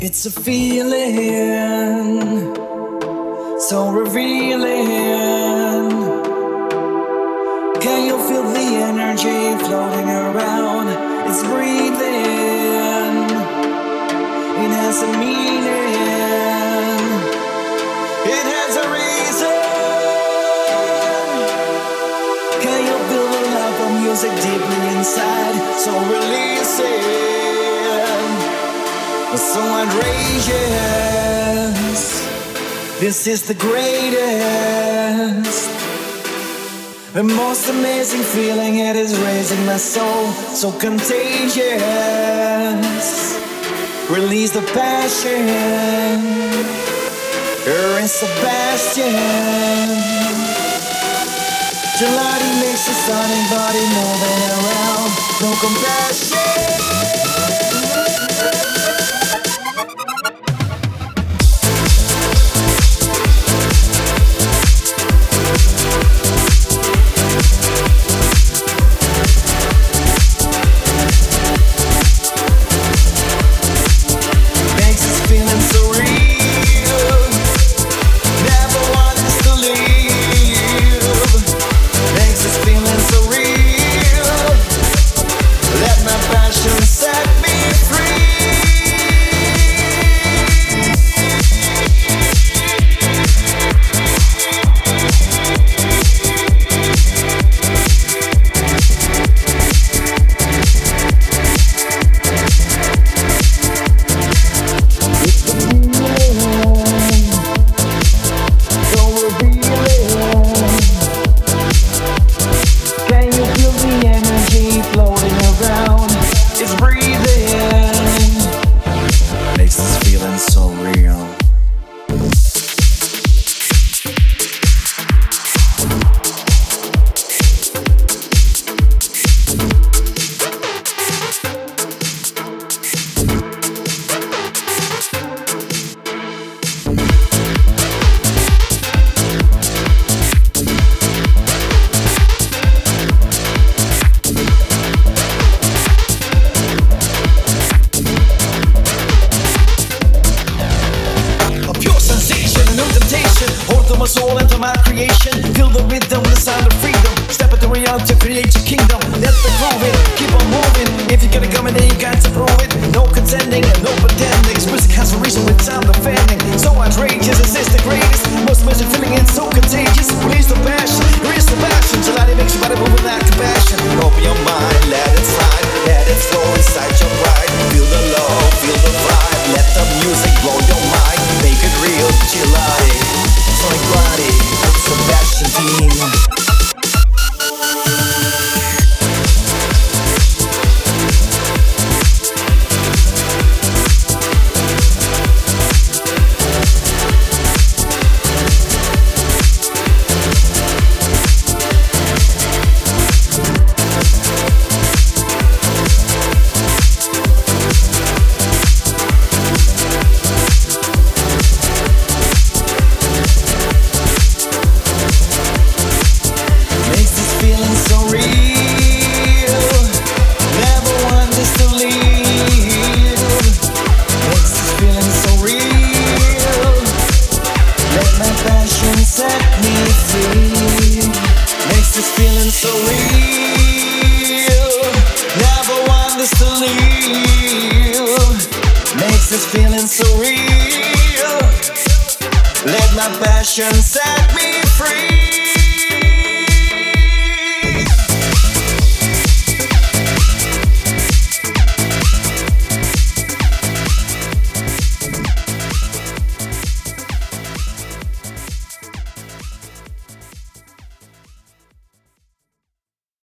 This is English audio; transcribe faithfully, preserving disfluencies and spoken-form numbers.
It's a feeling so revealing. Can you feel the energy floating around? It's breathing. It has a meaning. It has a reason. Can you feel the love of music deeply inside? So release it. So outrageous. This is the greatest, the most amazing feeling. It is raising my soul, so contagious. Release the passion. Here is Sebastian. Gelati makes the sonic body moving around. No compassion. My soul into my creation. Feel the rhythm, the sound of freedom. Step into reality, create your kingdom. Let the groove it, keep on moving. If you're gonna come in, then you got to prove it. No contending and no pretending. Music has a reason with sound offending. So outrageous, this is the greatest. Most music feeling it's so contagious. Release the passion, release the passion. Gelati makes your body move without compassion. Open your mind, let it slide, let it flow inside your pride. Feel the love, feel the vibe. Let the music blow your mind. Make it real, Gelati. Sonic Body, Sebastian Team. So real, never want this to leave. Makes this feeling so real. Let my passion set me free.